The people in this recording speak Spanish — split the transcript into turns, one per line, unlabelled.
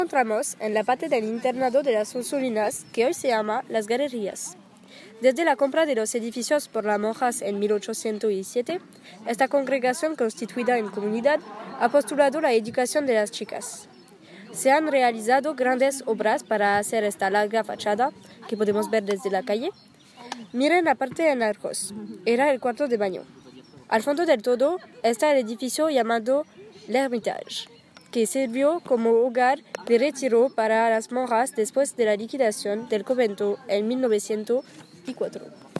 Encontramos en la parte del internado de las Ursulinas, que hoy se llama Las Galerías. Desde la compra de los edificios por las monjas en 1807, esta congregación constituida en comunidad ha postulado la educación de las chicas. Se han realizado grandes obras para hacer esta larga fachada que podemos ver desde la calle. Miren la parte en arcos, era el cuarto de baño. Al fondo del todo está el edificio llamado l'Hermitage, que sirvió como hogar de retiro para las monjas después de la liquidación del convento en 1904.